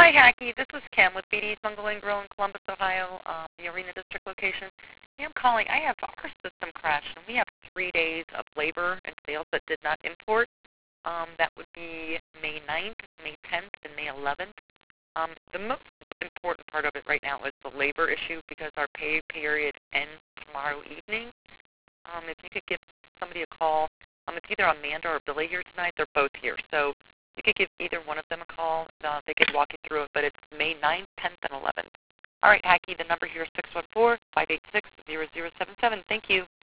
Hi, Hackey. This is Kim with BD's Bungalow and Grill in Columbus, Ohio, the Arena District location. Hey, I'm calling. I have our system crashed, and we have 3 days of labor and sales that did not import. That would be May 9th, May 10th, and May 11th. The most important part of it right now is the labor issue because our pay period ends tomorrow evening. If you could give somebody a call, it's either Amanda or Billy here tonight. They're both here. So you could give either one of them a call. They could walk you through it, but it's May 9th, 10th, and 11th. All right, Hackey, the number here is 614-586-0077. Thank you.